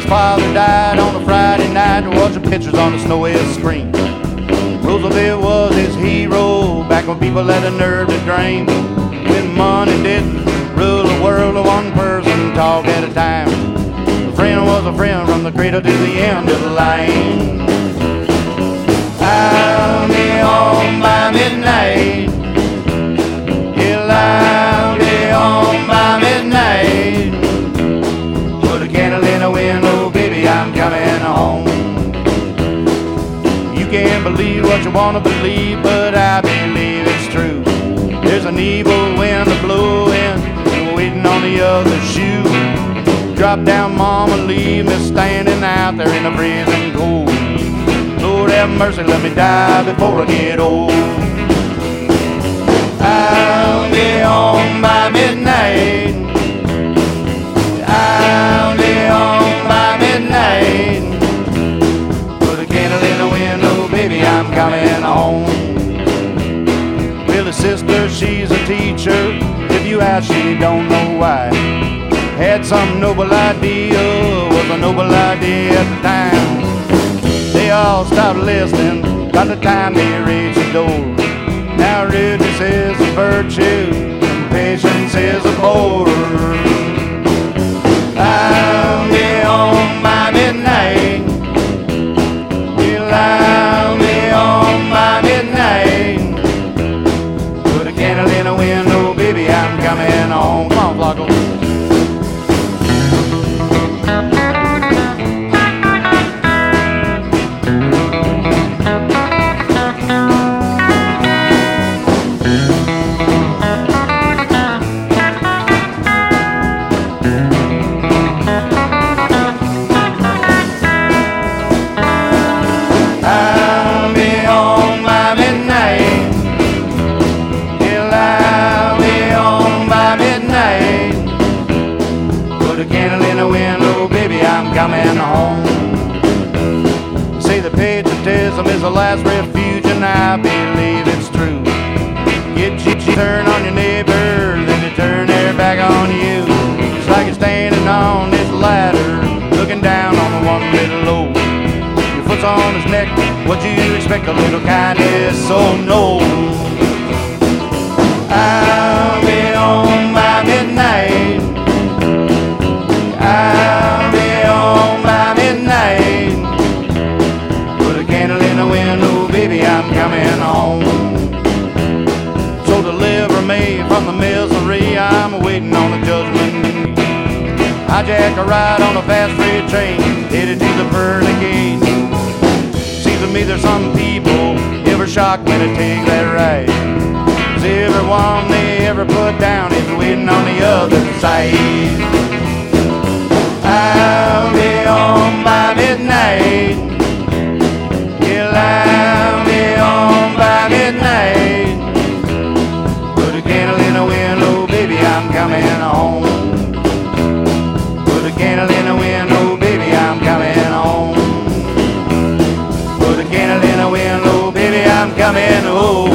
his father died on a Friday night, watching pictures on the snowy screen. Roosevelt was his hero back when people had the nerve to dream. When money didn't rule the world, one person talk at a time. A friend was a friend from the cradle to the end of the line. I'll be home by midnight. Yeah, I'll be home by midnight. Put a candle in the window, baby, I'm coming home. You can't believe what you want to believe, but I believe it's true. There's an evil wind blowing, waiting on the other shoe. Drop down, mama, leave me standing out there in the freezing cold. Lord have mercy, let me die before I get old. I'll be home by midnight. I'll be home by midnight. Put a candle in the window, baby, I'm coming home. Well, his sister, she's a teacher. If you ask, she don't know why. Had some noble idea, was a noble idea at the time. They all stopped listening, by the time they reached the door. Now rudeness is a virtue, and patience is a bore. I'll be home by midnight. Well, I'll be home by midnight. Put a candle in the window, baby, I'm coming home. Come on, Flacco. Coming home. Say the patriotism is the last refuge, and I believe it's true. You turn on your neighbor, then they turn their back on you. It's like you're standing on this ladder, looking down on the one little low. Your foot's on his neck, what you expect, a little kindness, so no. I'll be home by midnight. I'll be home by midnight. Put a candle in the window, baby, I'm coming home. So deliver me from the misery, I'm waiting on the judgment. Hijack a ride on a fast freight train, headed to the pearly gate. Seems to me there's some people ever shocked when they take that ride. 'Cause everyone they ever put down is waiting on the other side. I'll be home by midnight. Yeah, I'll be home by midnight. Put a candle in the window, baby, I'm coming home. Put a candle in the window, baby, I'm coming home. Put a candle in the window, baby, I'm coming home.